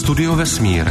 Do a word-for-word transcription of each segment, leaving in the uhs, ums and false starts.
Studio Vesmír.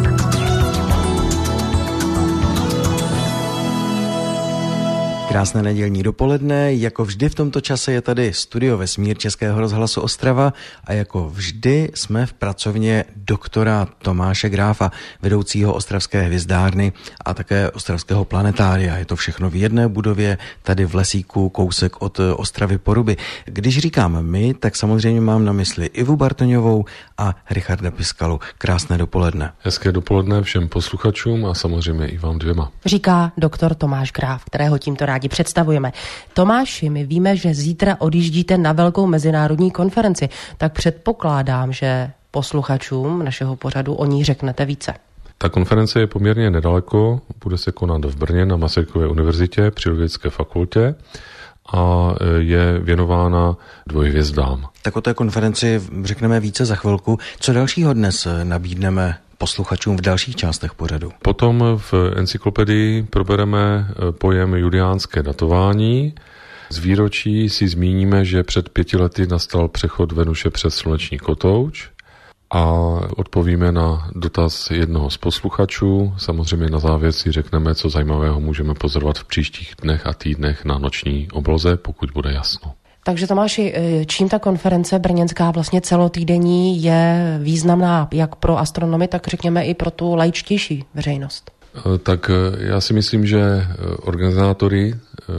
Krásné nedělní dopoledne, jako vždy v tomto čase je tady Studio Vesmír Českého rozhlasu Ostrava a jako vždy jsme v pracovně doktora Tomáše Gráfa, vedoucího ostravské hvězdárny a také ostravského planetária. Je to všechno v jedné budově, tady v Lesíku, kousek od Ostravy Poruby. Když říkám my, tak samozřejmě mám na mysli Ivu Bartoňovou a Richarda Piskalu. Krásné dopoledne. Hezké dopoledne všem posluchačům a samozřejmě i vám dvěma. Říká doktor Tomáš Gráf, kterého tímto rádi představujeme. Tomáši, my víme, že zítra odjíždíte na velkou mezinárodní konferenci, tak předpokládám, že posluchačům našeho pořadu o ní řeknete více. Ta konference je poměrně nedaleko, bude se konat v Brně na Masarykově univerzitě při Logické fakultě a je věnována dvojhvězdám. Tak o té konferenci řekneme více za chvilku. Co dalšího dnes nabídneme posluchačům v dalších částech pořadu? Potom v encyklopedii probereme pojem juliánské datování. Z výročí si zmíníme, že před pěti lety nastal přechod Venuše přes sluneční kotouč a odpovíme na dotaz jednoho z posluchačů. Samozřejmě na závěr si řekneme, co zajímavého můžeme pozorovat v příštích dnech a týdnech na noční obloze, pokud bude jasno. Takže Tomáši, čím ta konference brněnská vlastně celotýdenní je významná jak pro astronomy, tak řekněme i pro tu laičtější veřejnost? Tak já si myslím, že organizátory,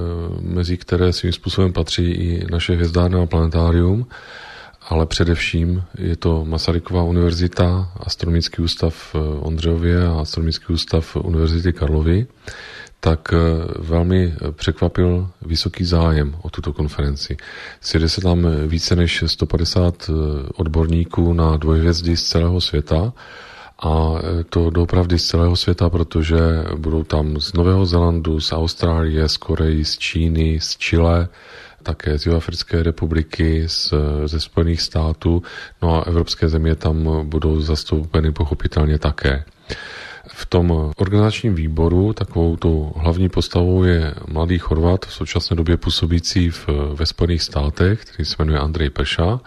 mezi které svým způsobem patří i naše hvězdárna a planetárium, ale především je to Masarykova univerzita, Astronomický ústav v Ondřejově a Astronomický ústav Univerzity Karlovy, tak velmi překvapil vysoký zájem o tuto konferenci. Sjede se tam více než sto padesát odborníků na dvojhvězdy z celého světa a to doopravdy z celého světa, protože budou tam z Nového Zélandu, z Austrálie, z Koreji, z Číny, z Chile, také z Jihoafrické republiky, z, ze Spojených států, no a evropské země tam budou zastoupeny pochopitelně také. V tom organizačním výboru takovou tou hlavní postavou je mladý Chorvat, v současné době působící v, ve Spojených státech, který se jmenuje Andrej Peša.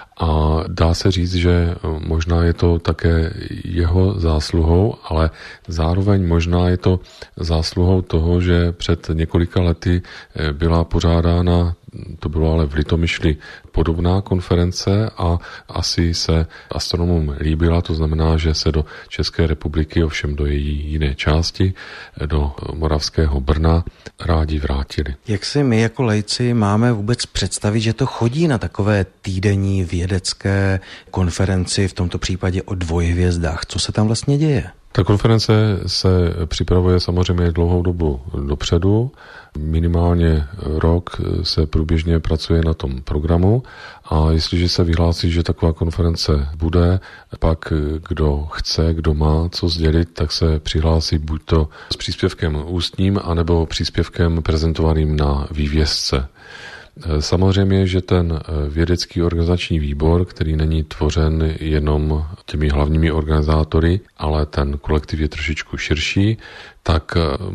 A dá se říct, že možná je to také jeho zásluhou, ale zároveň možná je to zásluhou toho, že před několika lety byla pořádána, to bylo ale v Litomyšli, podobná konference a asi se astronomům líbila, to znamená, že se do České republiky, ovšem do její jiné části, do moravského Brna, rádi vrátili. Jak si my jako laici máme vůbec představit, že to chodí na takové týdenní vědecké konferenci, v tomto případě o dvojhvězdách? Co se tam vlastně děje? Ta konference se připravuje samozřejmě dlouhou dobu dopředu. Minimálně rok se průběžně pracuje na tom programu a jestliže se vyhlásí, že taková konference bude, pak kdo chce, kdo má co sdělit, tak se přihlásí buď to s příspěvkem ústním, anebo příspěvkem prezentovaným na vývězce. Samozřejmě, že ten vědecký organizační výbor, který není tvořen jenom těmi hlavními organizátory, ale ten kolektiv je trošičku širší, tak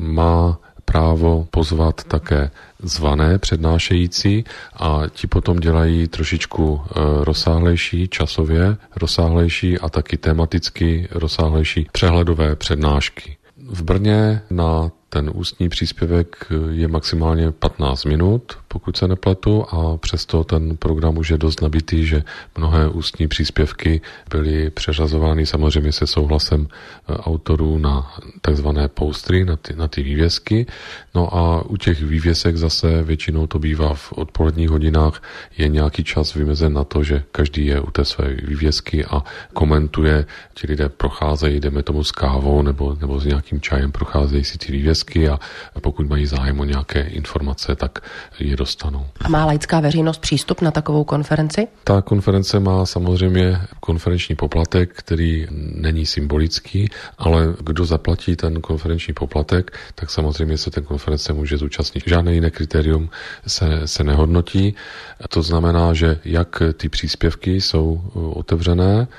má právo pozvat také zvané přednášející a ti potom dělají trošičku rozsáhlejší, časově rozsáhlejší a taky tematicky rozsáhlejší přehledové přednášky. V Brně na ten ústní příspěvek je maximálně patnáct minut, pokud se nepletu, a přesto ten program už je dost nabitý, že mnohé ústní příspěvky byly přeřazovány samozřejmě se souhlasem autorů na takzvané postry, na ty, na ty vývězky. No a u těch vývězek zase většinou to bývá v odpoledních hodinách, je nějaký čas vymezen na to, že každý je u té své vývězky a komentuje, ti lidé procházejí, jdeme tomu s kávou nebo, nebo s nějakým čajem, procházejí si ty vývězky a pokud mají zájem o nějaké informace, tak je dostanou. A má laická veřejnost přístup na takovou konferenci? Ta konference má samozřejmě konferenční poplatek, který není symbolický, ale kdo zaplatí ten konferenční poplatek, tak samozřejmě se ten konference může zúčastnit. Žádné jiné kritérium se, se nehodnotí. To znamená, že jak ty příspěvky jsou otevřené,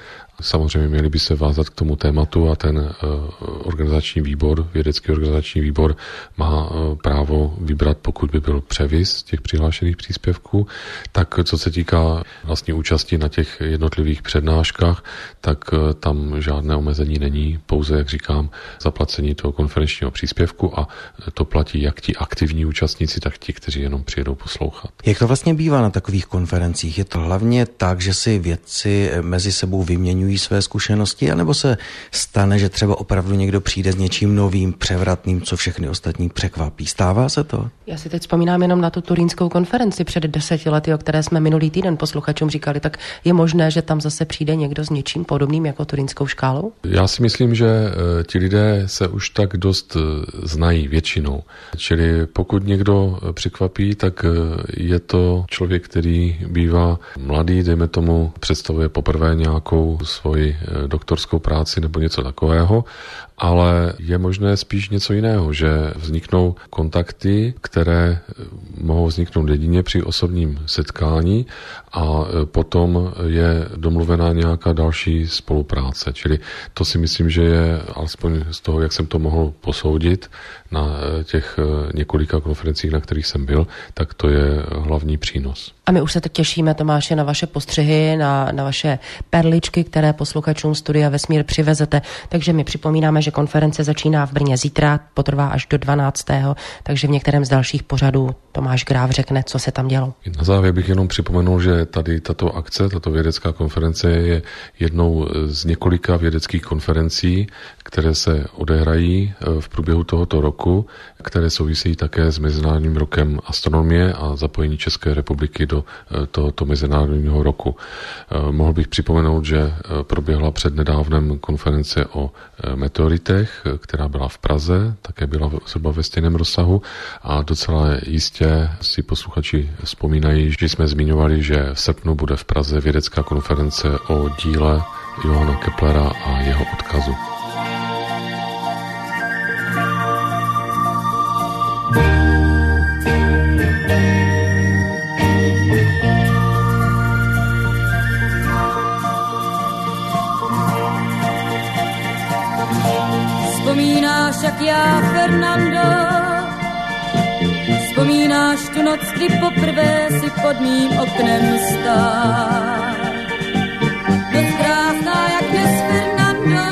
Samozřejmě měli by se vázat k tomu tématu a ten uh, organizační výbor, vědecký organizační výbor má uh, právo vybrat, pokud by byl převis těch přihlášených příspěvků. Tak co se týká vlastně účasti na těch jednotlivých přednáškách, tak uh, tam žádné omezení není, pouze, jak říkám, zaplacení toho konferenčního příspěvku a to platí jak ti aktivní účastníci, tak ti, kteří jenom přijedou poslouchat. Jak to vlastně bývá na takových konferencích? Je to hlavně tak, že si vědci mezi sebou vyměňují své zkušenosti, anebo se stane, že třeba opravdu někdo přijde s něčím novým, převratným, co všechny ostatní překvapí? Stává se to? Já si teď vzpomínám jenom na tu turínskou konferenci před deseti lety, o které jsme minulý týden posluchačům říkali, tak je možné, že tam zase přijde někdo s něčím podobným jako turínskou škálou? Já si myslím, že ti lidé se už tak dost znají většinou. Čili pokud někdo překvapí, tak je to člověk, který bývá mladý, dejme tomu, představuje poprvé nějakou svoji doktorskou práci nebo něco takového, ale je možné spíš něco jiného, že vzniknou kontakty, které mohou vzniknout jedině při osobním setkání a potom je domluvená nějaká další spolupráce. Čili to si myslím, že je alespoň z toho, jak jsem to mohl posoudit na těch několika konferencích, na kterých jsem byl, tak to je hlavní přínos. A my už se teď těšíme, Tomáši, na vaše postřihy, na, na vaše perličky, které posluchačům Studia Vesmír přivezete. Takže my připomínáme, že konference začíná v Brně zítra, potrvá až do dvanáctého takže v některém z dalších pořadů Tomáš Gráf řekne, co se tam dělo. Na závěr bych jenom připomenul, že tady tato akce, tato vědecká konference je jednou z několika vědeckých konferencí, které se odehrají v průběhu tohoto roku, které souvisejí také s Mezinárodním rokem astronomie a zapojení České republiky do tohoto mezinárodního roku. Mohl bych připomenout, že proběhla přednedávnem konference o meteoritech, která byla v Praze, také byla zhruba ve stejném rozsahu a docela jistě si posluchači vzpomínají, že jsme zmiňovali, že v srpnu bude v Praze vědecká konference o díle Johanna Keplera a jeho odkazu. Vzpomínáš, jak já, Fernando, vzpomínáš tu noc, kdy poprvé si pod mým oknem stál. Noc krásná, jak dnes, Fernando,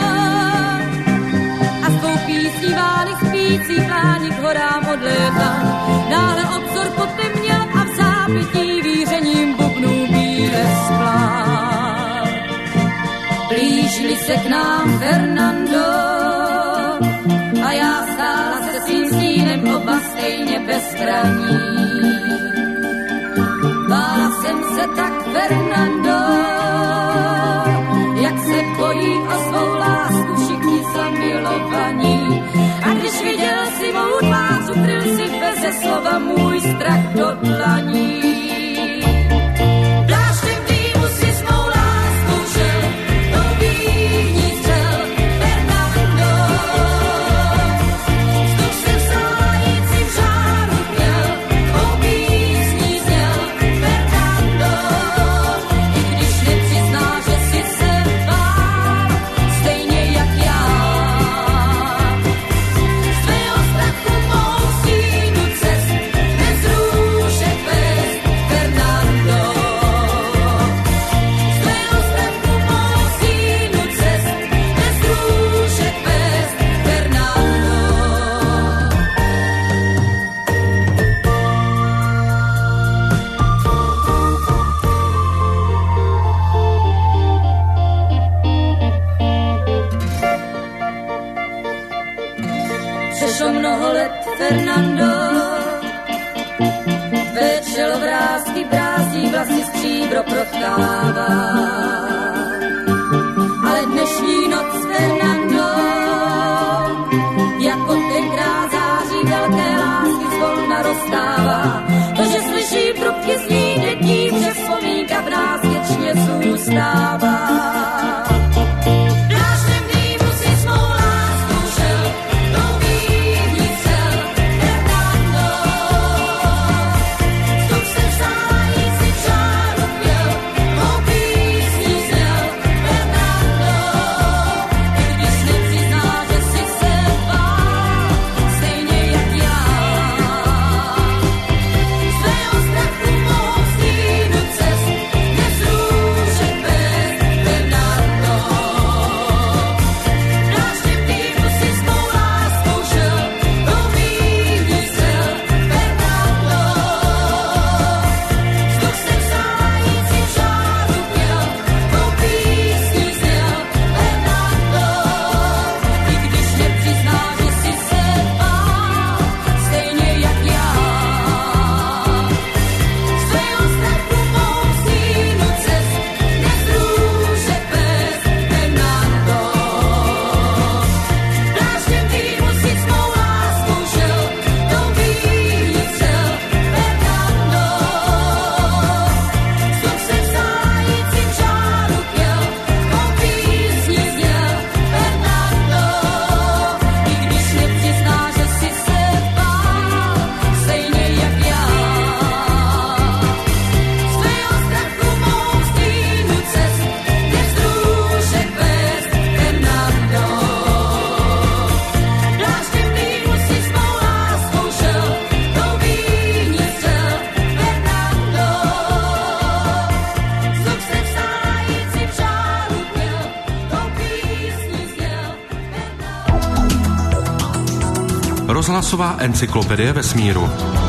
a s tvou písní vány spící pláni k horám odlétal. Náhle obzor potemněl a v zápětí vířením bubnů bíle splál. Blížili se k nám, Fernando, a já stála se svým stínem, oba stejně bezkraní. Bála jsem se tak, Fernando, jak se bojí o svou lásku všichni zamilovaní. A když viděl si mou tvář, ukryl si beze slova můj strach do dlaní. Přešlo mnoho let, Fernando, tvé čelo vrásky brází, vlasy stříbro protkává. Ale dnešní noc, Fernando, jako tenkrát září velké lásky zvolna rozstává. To, že slyší trubky zní dětí, že vzpomínka v nás věčně zůstává. Rozhlasová encyklopedie vesmíru.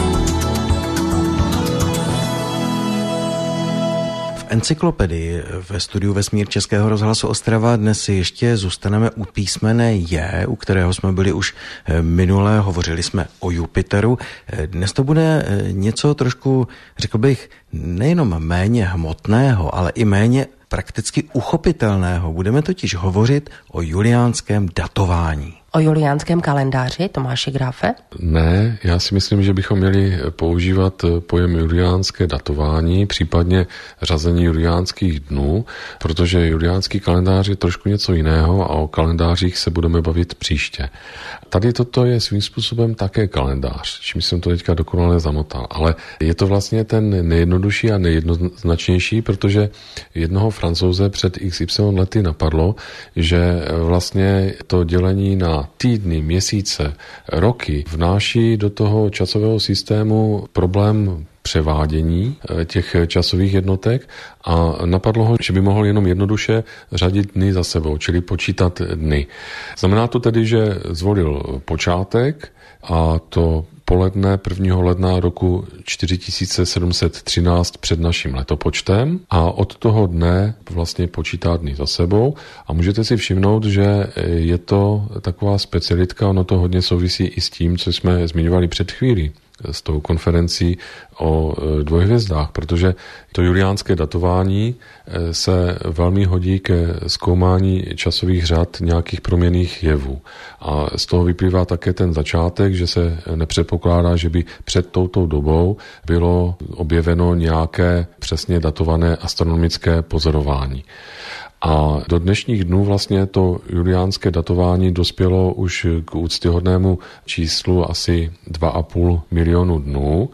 V encyklopedii ve studiu Vesmír Českého rozhlasu Ostrava dnes si ještě zůstaneme u písmene J, u kterého jsme byli už minule, hovořili jsme o Jupiteru. Dnes to bude něco trošku, řekl bych, nejenom méně hmotného, ale i méně prakticky uchopitelného. Budeme totiž hovořit o juliánském datování. O juliánském kalendáři, Tomáši Gráfe? Ne, já si myslím, že bychom měli používat pojem juliánské datování, případně řazení juliánských dnů, protože juliánský kalendář je trošku něco jiného a o kalendářích se budeme bavit příště. Tady toto je svým způsobem také kalendář, čím jsem to teďka dokonale zamotal, ale je to vlastně ten nejjednodušší a nejjednoznačnější, protože jednoho Francouze před iks ypsilon lety napadlo, že vlastně to dělení na týdny, měsíce, roky vnáší do toho časového systému problém převádění těch časových jednotek a napadlo ho, že by mohl jenom jednoduše řadit dny za sebou, čili počítat dny. Znamená to tedy, že zvolil počátek a to poledne prvního ledna roku čtyři tisíce sedm set třináct před naším letopočtem a od toho dne vlastně počítá dny za sebou a můžete si všimnout, že je to taková specialitka, ono to hodně souvisí i s tím, co jsme zmiňovali před chvílí, s tou konferencí o dvojhvězdách, protože to juliánské datování se velmi hodí ke zkoumání časových řad nějakých proměnných jevů. A z toho vyplývá také ten začátek, že se nepředpokládá, že by před touto dobou bylo objeveno nějaké přesně datované astronomické pozorování. A do dnešních dnů vlastně to juliánské datování dospělo už k úctyhodnému číslu asi dva a půl milionu dnů.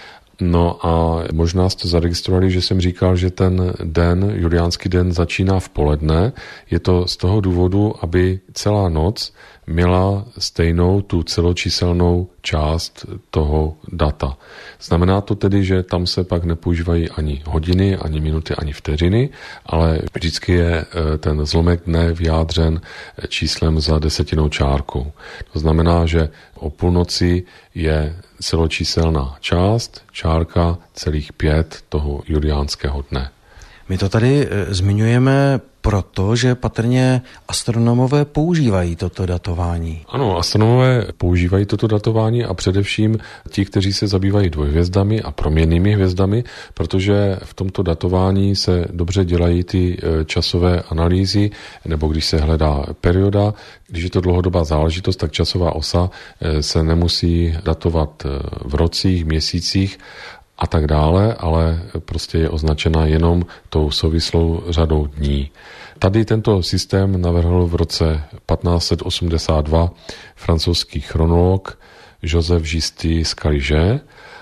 No a možná jste zaregistrovali, že jsem říkal, že ten den, juliánský den, začíná v poledne. Je to z toho důvodu, aby celá noc měla stejnou tu celočíselnou část toho data. Znamená to tedy, že tam se pak nepoužívají ani hodiny, ani minuty, ani vteřiny, ale vždycky je ten zlomek dne vyjádřen číslem za desetinou čárkou. To znamená, že o půlnoci je celočíselná část, čárka celých pět toho juliánského dne. My to tady e, zmiňujeme proto, že patrně astronomové používají toto datování. Ano, astronomové používají toto datování a především ti, kteří se zabývají dvojhvězdami a proměnnými hvězdami, protože v tomto datování se dobře dělají ty časové analýzy, nebo když se hledá perioda, když je to dlouhodobá záležitost, tak časová osa se nemusí datovat v rocích, měsících, a tak dále, ale prostě je označena jenom tou souvislou řadou dní. Tady tento systém navrhl v roce patnáct set osmdesát dva francouzský chronolog Joseph Justin Scaliger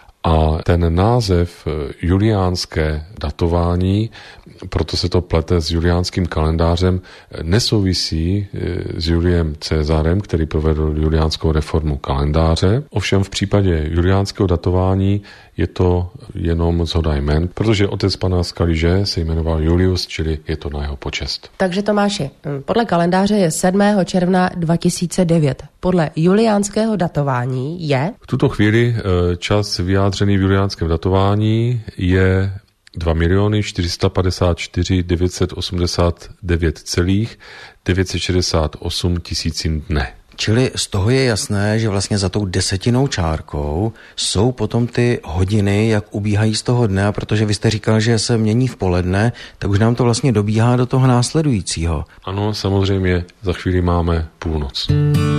a ten název juliánské datování, proto se to plete s juliánským kalendářem, nesouvisí s Juliem Cezarem, který provedl juliánskou reformu kalendáře. Ovšem v případě juliánského datování je to jenom shoda jmen, protože otec pana Scaliger se jmenoval Julius, čili je to na jeho počest. Takže Tomáši, podle kalendáře je sedmého června dva tisíce devět. Podle juliánského datování je? V tuto chvíli čas vyjádřený v juliánském datování je dva miliony čtyři sta padesát čtyři tisíc devět set osmdesát devět celých devět set šedesát osm tisícin dne. Čili z toho je jasné, že vlastně za tou desetinou čárkou jsou potom ty hodiny, jak ubíhají z toho dne, a protože vy jste říkal, že se mění v poledne, tak už nám to vlastně dobíhá do toho následujícího. Ano, samozřejmě, za chvíli máme půlnoc.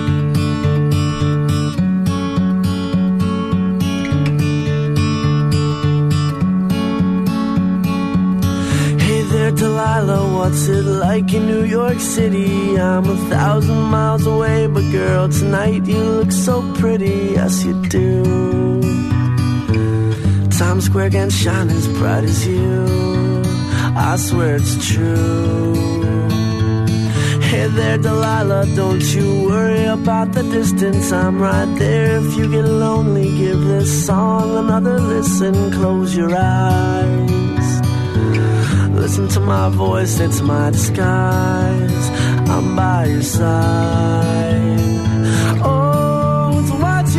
Delilah, what's it like in New York City? I'm a thousand miles away, but girl, tonight you look so pretty, yes you do. Times Square can shine as bright as you, I swear it's true. Hey there, Delilah, don't you worry about the distance, I'm right there. If you get lonely, give this song another listen, close your eyes. Listen to my voice, it's my disguise, I'm by your side. Oh, it's what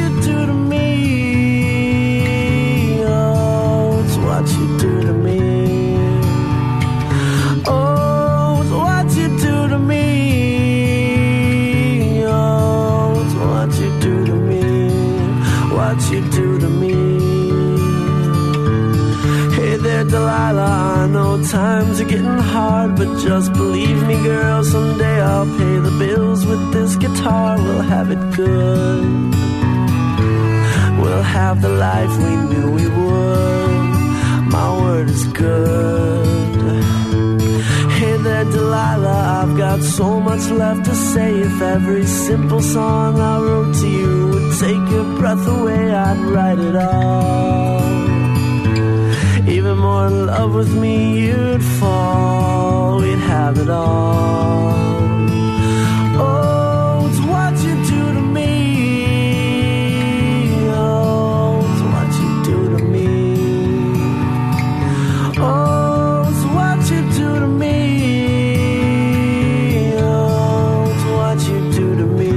Delilah, I know times are getting hard, but just believe me, girl, someday I'll pay the bills with this guitar. We'll have it good. We'll have the life we knew we would. My word is good. Hey there, Delilah, I've got so much left to say. If every simple song I wrote to you would take your breath away, I'd write it all. Even more in love with me you'd fall. We'd have it all. Oh, it's what you do to me. Oh, it's what you do to me. Oh, it's what you do to me. Oh, it's what you do to me.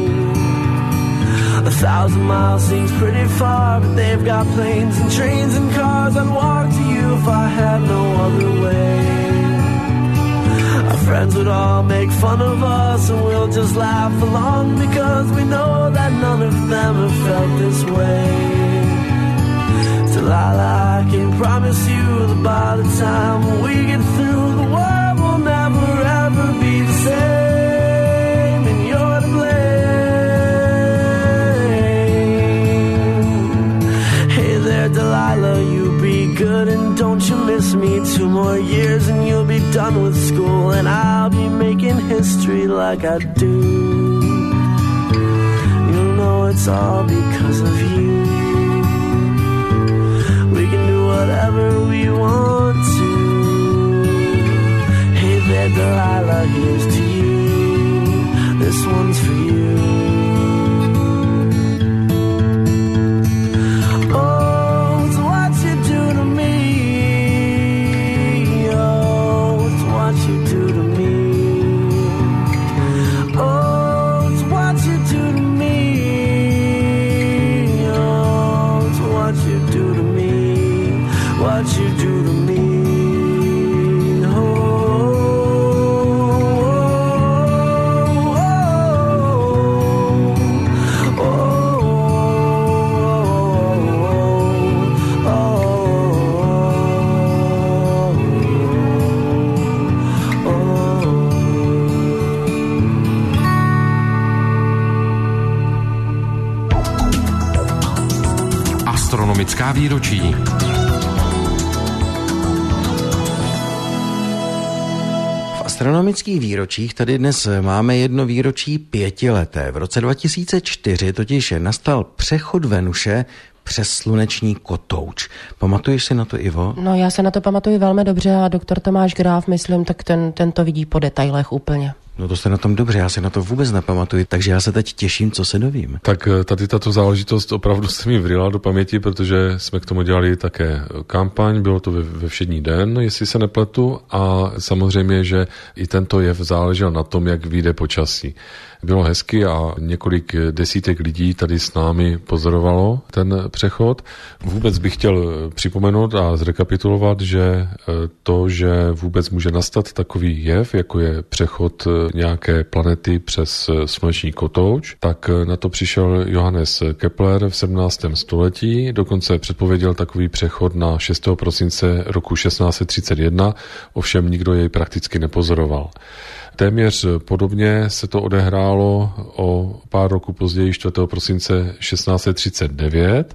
A thousand miles seems pretty far, but they've got planes and trains and cars. I'd walk to you if I had no other way. Our friends would all make fun of us, and we'll just laugh along, because we know that none of them have felt this way. Delilah, I can promise you that by the time we get through, the world will never ever be the same, and you're to blame. Hey there, Delilah, you be good and don't you miss me. Two more years and you'll be done with school, and I'll be making history like I do. You'll know it's all because of you. We can do whatever we want to. Hey there, Delilah, here's to you. This one's for you. What you do to me, oh, oh, oh, oh, oh, oh, oh. Astronomická výročí. V astronomických výročích tady dnes máme jedno výročí pětileté. V roce dva tisíce čtyři totiž nastal přechod Venuše přes sluneční kotouč. Pamatuješ si na to, Ivo? No, já se na to pamatuju velmi dobře a doktor Tomáš Gráf, myslím, tak ten, ten to vidí po detailech úplně. No to jste na tom dobře, já si na to vůbec nepamatuji, takže já se teď těším, co se dovím. Tak tady tato záležitost opravdu se mi vryla do paměti, protože jsme k tomu dělali také kampaň, bylo to ve, ve všední den, jestli se nepletu, a samozřejmě, že i tento jev záležel na tom, jak vyjde počasí. Bylo hezky a několik desítek lidí tady s námi pozorovalo ten přechod. Vůbec bych chtěl připomenout a zrekapitulovat, že to, že vůbec může nastat takový jev, jako je přechod nějaké planety přes sluneční kotouč, tak na to přišel Johannes Kepler v sedmnáctém století, dokonce předpověděl takový přechod na šestého prosince roku šestnáct set třicet jedna, ovšem nikdo jej prakticky nepozoroval. Téměř podobně se to odehrálo o pár roku později, čtvrtého prosince šestnáct set třicet devět,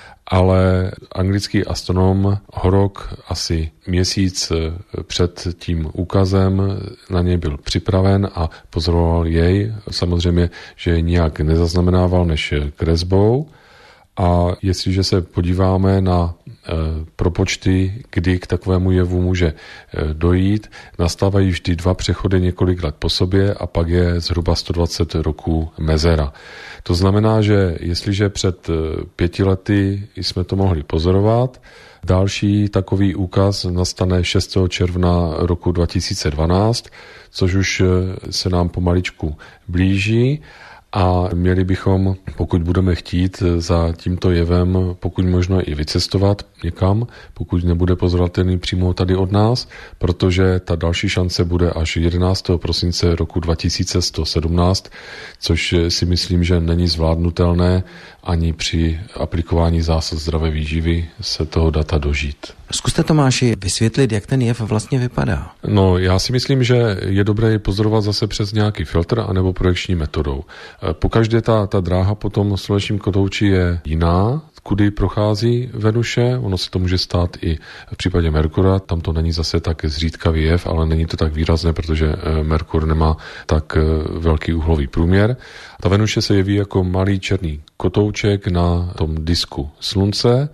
ale anglický astronom Horrocks asi měsíc před tím úkazem na něj byl připraven a pozoroval jej. Samozřejmě, že jej nijak nezaznamenával než kresbou. A jestliže se podíváme na e, propočty, kdy k takovému jevu může e, dojít, nastávají vždy dva přechody několik let po sobě a pak je zhruba sto dvacet roků mezera. To znamená, že jestliže před e, pěti lety jsme to mohli pozorovat, další takový úkaz nastane šestého června roku dva tisíce dvanáct, což už se nám pomaličku blíží. A měli bychom, pokud budeme chtít, za tímto jevem pokud možno i vycestovat. někam, pokud nebude pozorovatelný přímo tady od nás, protože ta další šance bude až jedenáctého prosince roku dva tisíce sto sedmnáct, což si myslím, že není zvládnutelné ani při aplikování zásad zdravé výživy se toho data dožít. Zkuste, Tomáši, vysvětlit, jak ten jev vlastně vypadá. No, já si myslím, že je dobré ji pozorovat zase přes nějaký filtr anebo projekční metodou. Pokaždé ta, ta dráha po tom slunečním kotouči je jiná, kudy prochází Venuše. Ono se to může stát i v případě Merkura. Tam to není zase tak zřídkavý jev, ale není to tak výrazné, protože Merkur nemá tak velký úhlový průměr. Ta Venuše se jeví jako malý černý kotouček na tom disku Slunce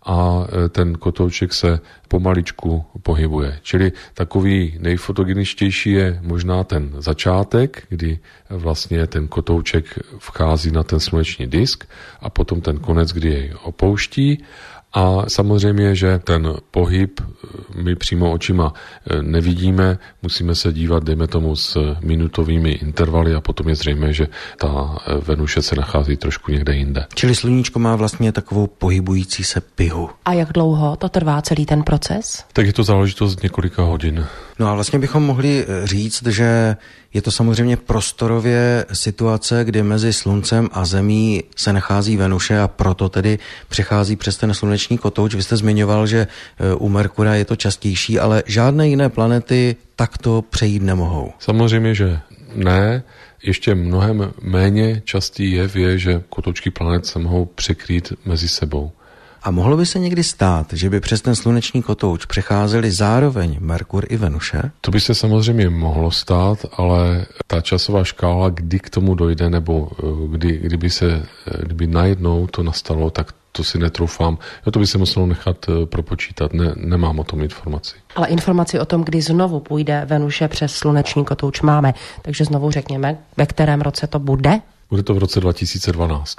a ten kotouček se pomaličku pohybuje. Čili takový nejfotogeničtější je možná ten začátek, kdy vlastně ten kotouček vchází na ten sluneční disk a potom ten konec, kdy jej opouští. A samozřejmě, že ten pohyb my přímo očima nevidíme, musíme se dívat, dejme tomu, s minutovými intervaly a potom je zřejmé, že ta Venuše se nachází trošku někde jinde. Čili sluníčko má vlastně takovou pohybující se pihu. A jak dlouho to trvá celý ten proces? Tak je to záležitost několika hodin. No a vlastně bychom mohli říct, že je to samozřejmě prostorově situace, kdy mezi Sluncem a Zemí se nachází Venuše a proto tedy přechází přes ten sluneční kotouč. Vy jste zmiňoval, že u Merkura je to častější, ale žádné jiné planety takto přejít nemohou. Samozřejmě, že ne. Ještě mnohem méně častý jev je, že kotoučky planet se mohou překrýt mezi sebou. A mohlo by se někdy stát, že by přes ten sluneční kotouč přecházeli zároveň Merkur i Venuše? To by se samozřejmě mohlo stát, ale ta časová škála, kdy k tomu dojde, nebo kdy, kdyby, se, kdyby najednou to nastalo, tak to si netroufám. Jo, to by se muselo nechat propočítat, ne, nemám o tom informaci. Ale informaci o tom, kdy znovu půjde Venuše přes sluneční kotouč máme, takže znovu řekněme, ve kterém roce to bude? Bude to v roce dva tisíce dvanáct.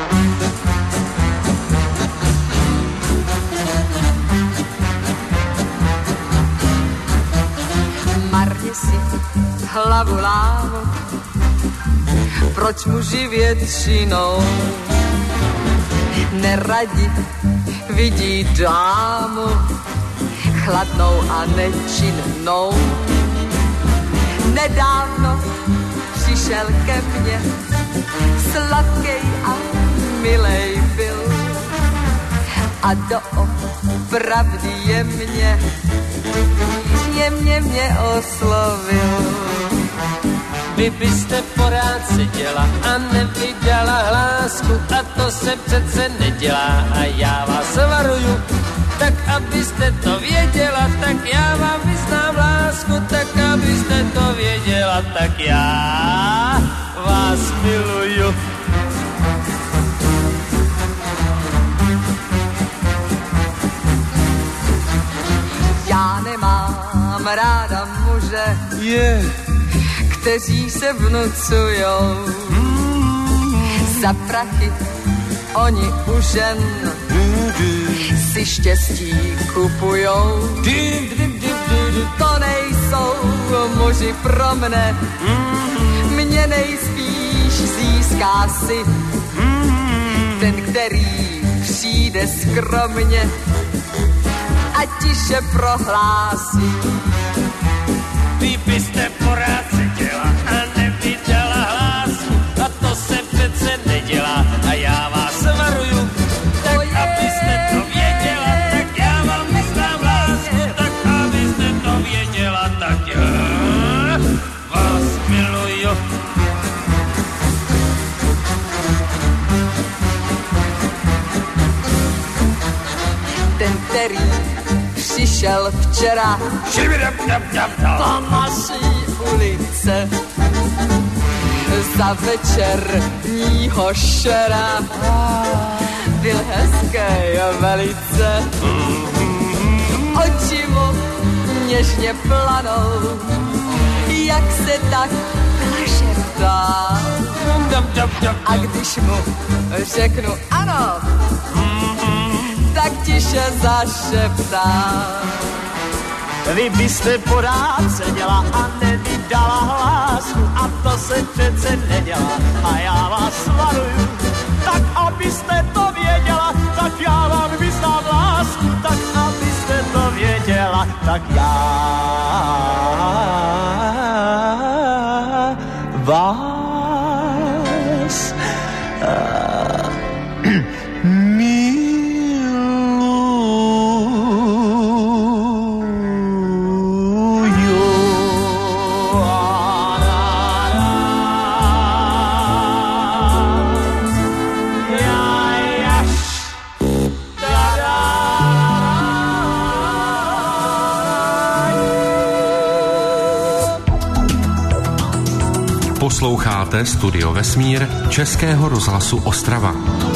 Si hlavu lámu, proč muži většinou neradi vidí dámu chladnou a nečinnou. Nedávno přišel ke mně, sladkej a milej byl a doopravdy je mě jemně mě oslovil. Vy byste porád seděla a nevydala hlásku a to se přece nedělá a já vás varuju, tak abyste to věděla, tak já vám vyznám lásku, tak abyste to věděla, tak já vás miluju. Já nemám ráda muže, yeah. kteří se vnucujou. Za prachy oni u žen si štěstí kupujou. To nejsou muži pro mne, mě nejspíš získá si ten, který přijde skromně a tiše prohlásí. Vy byste porád seděla a nevydala hlásku a to se přece nedělá a já vás varuju, tak oh yeah. abyste to věděla, tak já vám vyznám lásku, tak abyste to věděla, tak já vás miluju. Ten, který přišel včera po naší ulice za večerního šera, byl hezký velice, oči mu něžně planou, jak se tak zašeptá. A když mu řeknu ano, tak tiše zašeptá. Vy byste porád seděla a nevydala hlásku a to se přece nedělá a já vás varuju, tak abyste to věděla, tak já vám vyznám lásku, vás Posloucháte Studio Vesmír Českého rozhlasu Ostrava.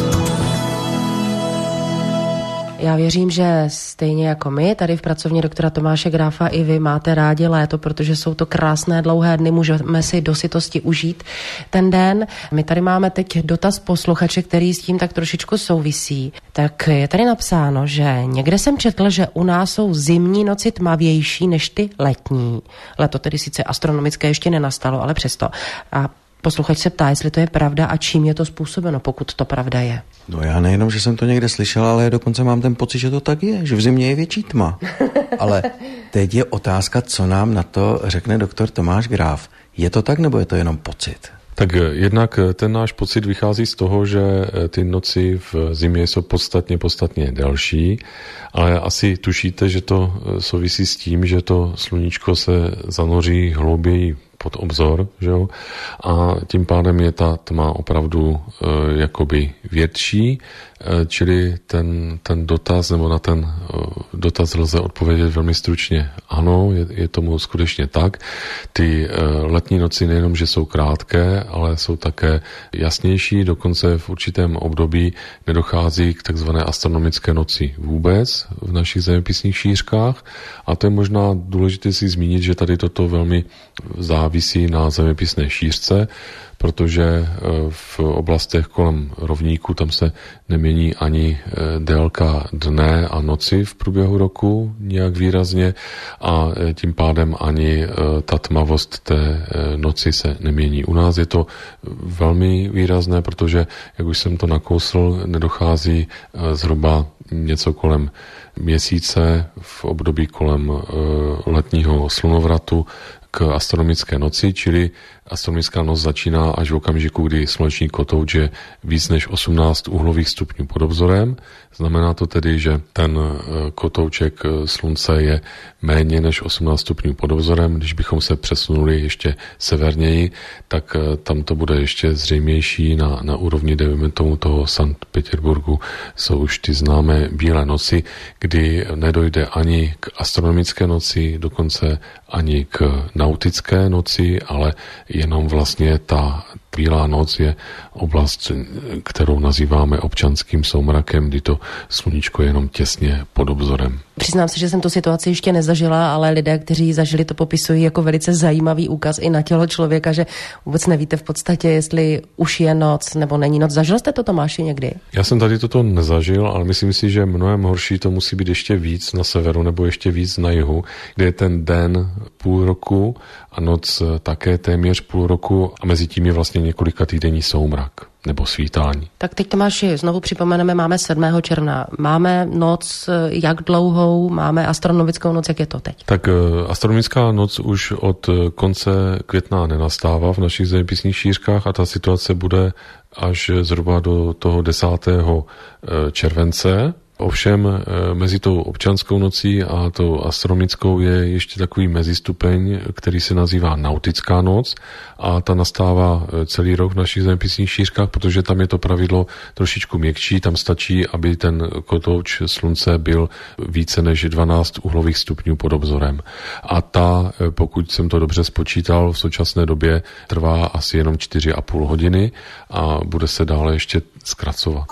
Já věřím, že stejně jako my tady v pracovně doktora Tomáše Gráfa i vy máte rádi léto, protože jsou to krásné dlouhé dny, můžeme si do sytosti užít ten den. My tady máme teď dotaz posluchače, který s tím tak trošičku souvisí. Tak je tady napsáno, že někde jsem četl, že u nás jsou zimní noci tmavější než ty letní. Leto tedy sice astronomické ještě nenastalo, ale přesto. A posluchač se ptá, jestli to je pravda a čím je to způsobeno, pokud to pravda je. No já nejenom, že jsem to někde slyšel, ale dokonce mám ten pocit, že to tak je, že v zimě je větší tma. Ale teď je otázka, co nám na to řekne doktor Tomáš Gráf. Je to tak, nebo je to jenom pocit? Tak jednak ten náš pocit vychází z toho, že ty noci v zimě jsou podstatně, podstatně delší, ale asi tušíte, že to souvisí s tím, že to sluníčko se zanoří hlouběji pod obzor, že jo? A tím pádem je ta tma opravdu e, jakoby větší, e, čili ten, ten dotaz, nebo na ten e, dotaz lze odpovědět velmi stručně. Ano, je, je tomu skutečně tak. Ty e, letní noci nejenom, že jsou krátké, ale jsou také jasnější, dokonce v určitém období nedochází k takzvané astronomické noci vůbec v našich zeměpisných šířkách. A to je možná důležité si zmínit, že tady toto velmi závisí na zeměpisné šířce, protože v oblastech kolem rovníku tam se nemění ani délka dne a noci v průběhu roku nějak výrazně a tím pádem ani ta tmavost té noci se nemění. U nás je to velmi výrazné, protože, jak už jsem to nakousl, nedochází zhruba něco kolem měsíce v období kolem letního slunovratu k astronomické noci, čili astronomická noc začíná až v okamžiku, kdy sluneční kotouč je víc než osmnáct úhlových stupňů pod obzorem. Znamená to tedy, že ten kotouček slunce je méně než osmnáct stupňů pod obzorem. Když bychom se přesunuli ještě severněji, tak tam to bude ještě zřejmější na, na úrovni, dejme tomu toho Sankt Petěrburgu, jsou už ty známé bílé noci, kdy nedojde ani k astronomické noci, dokonce ani k nautické noci, ale jenom vlastně ta bílá noc je oblast, kterou nazýváme občanským soumrakem, kdy to sluníčko je jenom těsně pod obzorem. Přiznám se, že jsem tu situaci ještě nezažila, ale lidé, kteří ji zažili, to popisují jako velice zajímavý úkaz i na tělo člověka, že vůbec nevíte v podstatě, jestli už je noc nebo není noc. Zažil jste to, Tomáši, někdy? Já jsem tady toto nezažil, ale myslím si, že mnohem horší to musí být ještě víc na severu nebo ještě víc na jihu, kde je ten den půl roku a noc také téměř půl roku a mezi tím je vlastně několika týdenní soumrak nebo svítání. Tak teď, Tomáši, znovu připomeneme, máme sedmého června. Máme noc jak dlouhou, máme astronomickou noc, jak je to teď? Tak astronomická noc už od konce května nenastává v našich zeměpisných šířkách a ta situace bude až zhruba do toho desátého července. Ovšem mezi tou občanskou nocí a tou astronomickou je ještě takový mezistupeň, který se nazývá nautická noc a ta nastává celý rok v našich zeměpisných šířkách, protože tam je to pravidlo trošičku měkčí, tam stačí, aby ten kotouč slunce byl více než dvanáct úhlových stupňů pod obzorem. A ta, pokud jsem to dobře spočítal, v současné době trvá asi jenom čtyři a půl hodiny a bude se dále ještě zkracovat.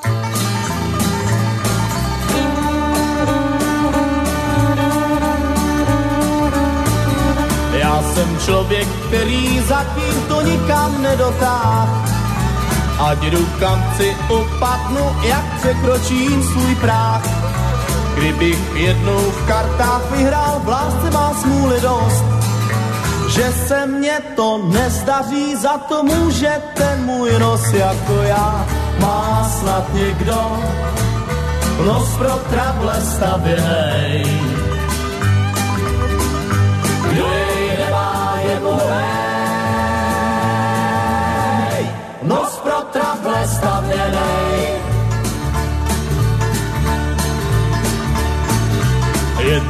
Já jsem člověk, který zatím to nikam nedotáhl. Ať jdu kam chci, upadnu, jak překročím svůj práh. Kdybych jednou v kartách vyhrál, v lásce má smůly dost. Že se mně to nezdaří, za to může ten můj nos jako já. Má snad někdo nos pro trable stavěnej. Kdo jej nemá, je bohem.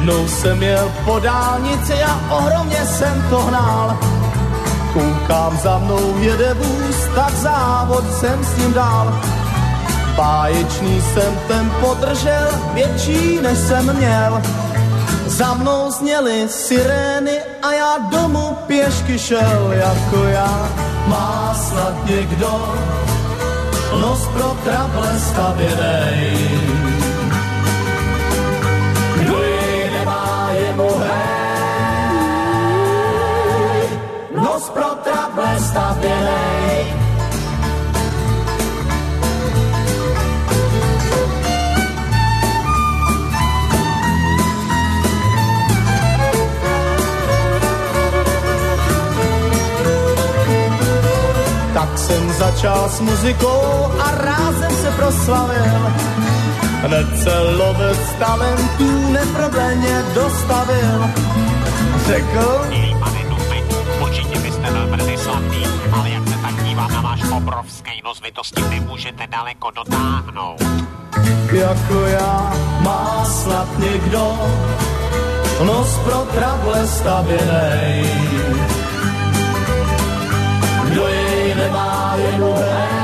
Jednou jsem jel po dálnici a ohromně jsem to hnal. Koukám, za mnou jede vůz, tak závod jsem s ním dál. Báječný jsem tempo držel, větší než jsem měl. Za mnou zněly sirény a já domů pěšky šel. Jako já má snad někdo nos pro trable stavěnej. Kdo jej nemá, je mu hej, nos pro trable stavěnej. Tak jsem začal s muzikou a rázem se proslavil. Hned se lovec talentů neprodleně dostavil. Řekl: Milý pane Dufy, určitě byste byl brzy slavný, ale jak se tak dívám na váš obrovský nos, vy to s tím nemůžete daleko dotáhnout. Jako já má snad někdo nos pro trable stavěnej. Kdo jej nemá, je mu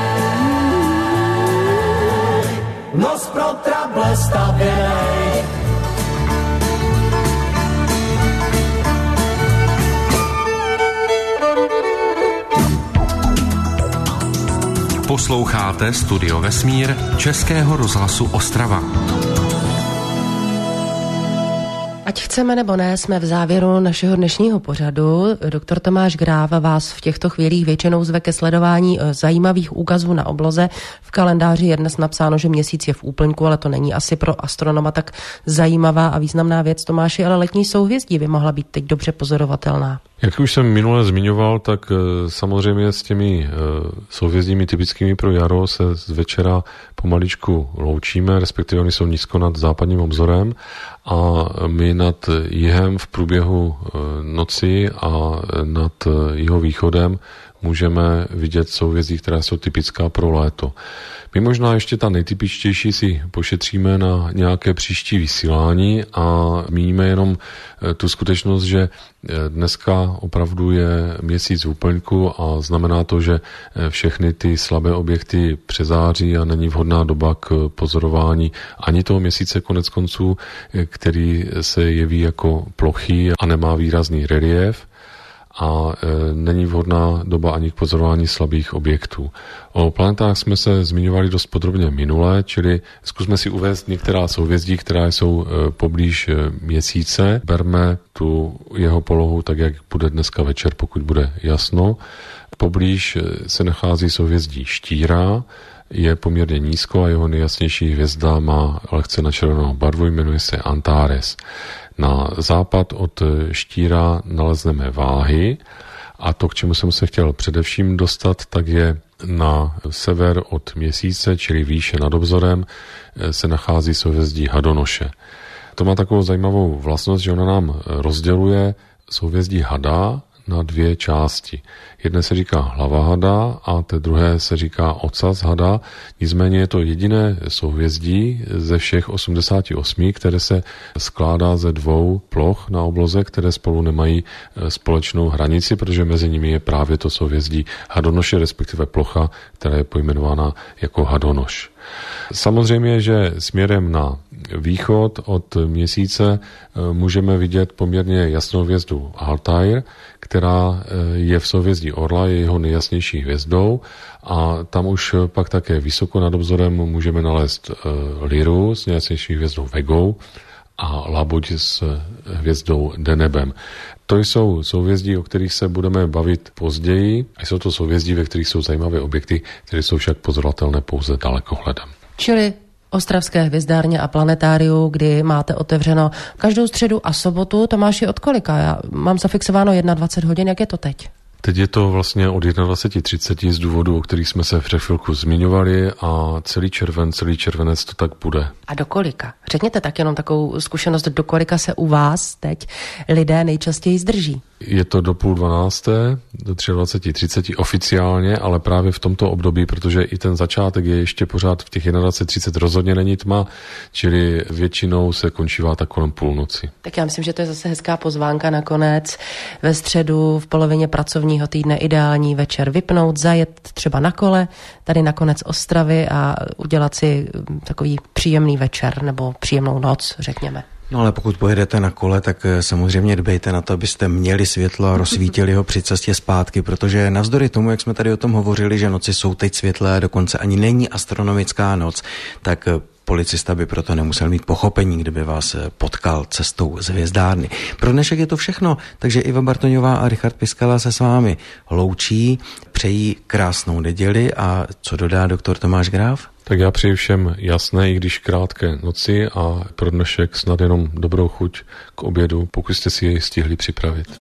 hej, nos pro trable stavěnej. Posloucháte Studio Vesmír Českého rozhlasu Ostrava. Ať chceme nebo ne, jsme v závěru našeho dnešního pořadu. Doktor Tomáš Gráf vás v těchto chvílích většinou zve ke sledování zajímavých úkazů na obloze. V kalendáři je dnes napsáno, že měsíc je v úplňku, ale to není asi pro astronoma tak zajímavá a významná věc. Tomáši, ale letní souhvězdí by mohla být teď dobře pozorovatelná. Jak už jsem minule zmiňoval, tak samozřejmě s těmi souhvězdími typickými pro jaro se z večera pomaličku loučíme, respektive oni jsou nízko nad západním obzorem a my nad jihem v průběhu noci a nad jeho východem můžeme vidět souhvězdí, která jsou typická pro léto. My možná ještě ta nejtypičtější si pošetříme na nějaké příští vysílání a zmíníme jenom tu skutečnost, že dneska opravdu je měsíc v úplňku a znamená to, že všechny ty slabé objekty přezáří a není vhodná doba k pozorování ani toho měsíce konec konců, který se jeví jako plochý a nemá výrazný relief. A e, není vhodná doba ani k pozorování slabých objektů. O planetách jsme se zmiňovali dost podrobně minule, čili zkusme si uvést některá souhvězdí, která jsou e, poblíž e, měsíce. Berme tu jeho polohu tak, jak bude dneska večer, pokud bude jasno. Poblíž e, se nachází souhvězdí Štíra, je poměrně nízko a jeho nejjasnější hvězda má lehce načervenou barvu, jmenuje se Antares. Na západ od Štíra nalezneme Váhy a to, k čemu jsem se chtěl především dostat, tak je na sever od měsíce, čili výše nad obzorem, se nachází souhvězdí Hadonoše. To má takovou zajímavou vlastnost, že ona nám rozděluje souhvězdí Hada na dvě části. Jedné se říká hlava hada a té druhé se říká ocas hada. Nicméně je to jediné souhvězdí ze všech osmdesáti osmi, které se skládá ze dvou ploch na obloze, které spolu nemají společnou hranici, protože mezi nimi je právě to souhvězdí Hadonoše, respektive plocha, která je pojmenována jako Hadonoš. Samozřejmě, že směrem na východ od měsíce můžeme vidět poměrně jasnou hvězdu Altair, která je v souhvězdí Orla, je jeho nejjasnější hvězdou a tam už pak také vysoko nad obzorem můžeme nalézt Lyru s nejjasnější hvězdou Vegou a Labuť s hvězdou Denebem. To jsou souhvězdí, o kterých se budeme bavit později a jsou to souhvězdí, ve kterých jsou zajímavé objekty, které jsou však pozorovatelné pouze dalekohledem. Čili Ostravské hvězdárně a planetáriu, kdy máte otevřeno každou středu a sobotu. Tomáši, od kolika? Já mám zafixováno dvacet jedna hodin, jak je to teď? Teď je to vlastně od dvacet třicet z důvodů, o kterých jsme se před chvilku zmiňovali a celý červen, celý červenec to tak bude. A do kolika? Řekněte tak jenom takovou zkušenost, do kolika se u vás teď lidé nejčastěji zdrží? Je to do půl dvanácté, do dvacet tři třicet oficiálně, ale právě v tomto období, protože i ten začátek je ještě pořád v těch dvacet jedna třicet rozhodně není tma, čili většinou se končívá tak kolem půlnoci. Tak já myslím, že to je zase hezká pozvánka nakonec. Ve středu v polovině pracovního týdne ideální večer vypnout, zajet třeba na kole, tady na konec Ostravy a udělat si takový příjemný večer nebo příjemnou noc, řekněme. No ale pokud pojedete na kole, tak samozřejmě dbejte na to, abyste měli světlo a rozsvítili ho při cestě zpátky, protože navzdory tomu, jak jsme tady o tom hovořili, že noci jsou teď světlé, dokonce ani není astronomická noc, tak policista by proto nemusel mít pochopení, kdyby vás potkal cestou z hvězdárny. Pro dnešek je to všechno, takže Iva Bartoňová a Richard Piskala se s vámi loučí, přejí krásnou neděli a co dodá doktor Tomáš Gráf? Tak já přeji všem jasné, i když krátké noci a pro dnešek snad jenom dobrou chuť k obědu, pokud jste si jej stihli připravit.